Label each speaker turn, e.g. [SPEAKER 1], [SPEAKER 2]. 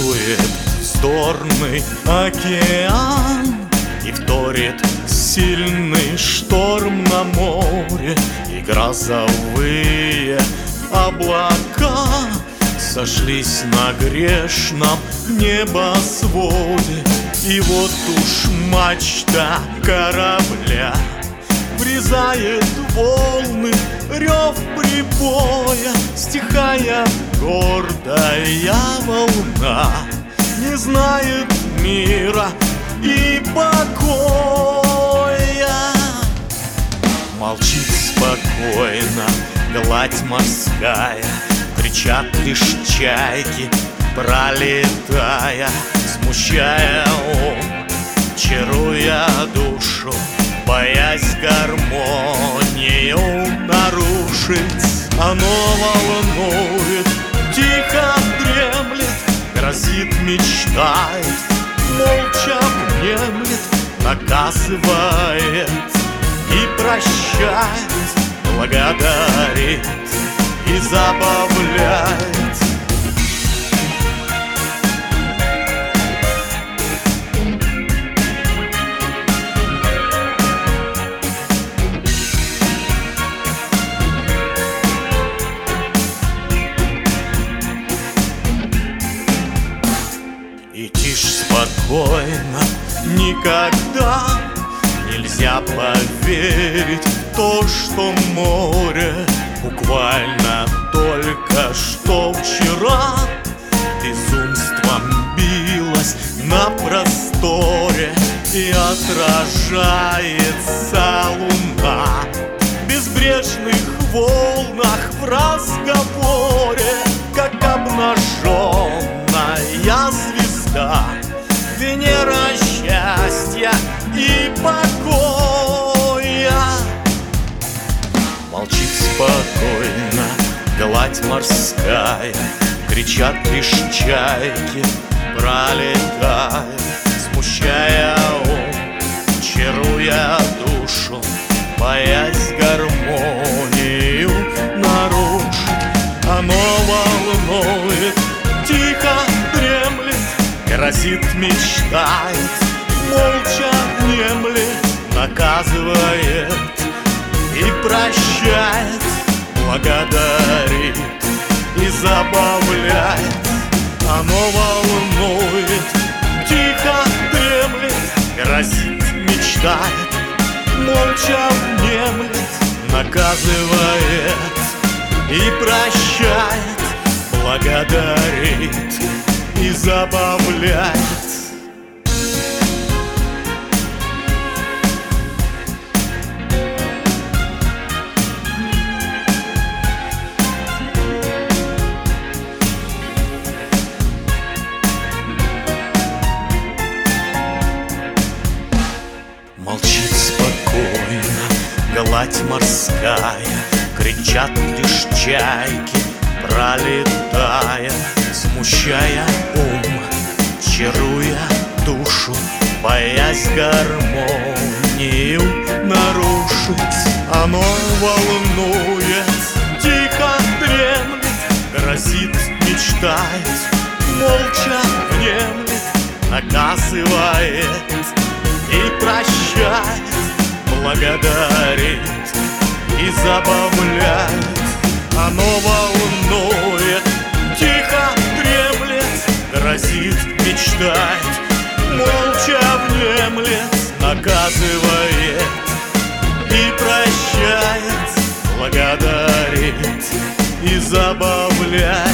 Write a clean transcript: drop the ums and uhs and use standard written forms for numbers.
[SPEAKER 1] Бушует вздорный океан, и вторит сильный шторм на море, и грозовые облака сошлись на грешном небосводе. И вот уж мачта корабля врезает волны, рев прибоя, стихая гордая волна, не знает мира и покоя. Молчит спокойно гладь морская, кричат лишь чайки, пролетая, смущая ум, чаруя душу, боясь гармонию нарушить. Оно волнует, тихо дремлет, грозит, мечтает, молча внемлет, наказывает и прощает, благодарит и забавляет. И тишь спокойно, никогда нельзя поверить в то, что море буквально только что вчера безумством билось на просторе, и отражается луна в безбрежных волнах в разговоре, как обнаженная звезда, Венера счастья и покоя. Молчит спокойно гладь морская, кричат лишь чайки, пролетая, смущая ум, чаруя душу, боясь гармонию нарушить. Оно волнует, тихо дремлет, грозит, мечтает, молча внемлет, наказывает и прощает, благодарит и забавляет. Оно волнует, тихо дремлет, грозит, мечтает, молча внемлет, наказывает и прощает, благодарит и забавляет. Молчит спокойно гладь морская, кричат лишь чайки, пролетая, смущая ум, чаруя душу, боясь гармонию нарушить. Оно волнует, тихо дремлет, грозит, мечтает, молча внемлет, наказывает и прощает, благодарит и забавляет. Оно волнует, тихо дремлет, грозит, мечтает, молча внемлет, наказывает и прощает, благодарит и забавляет.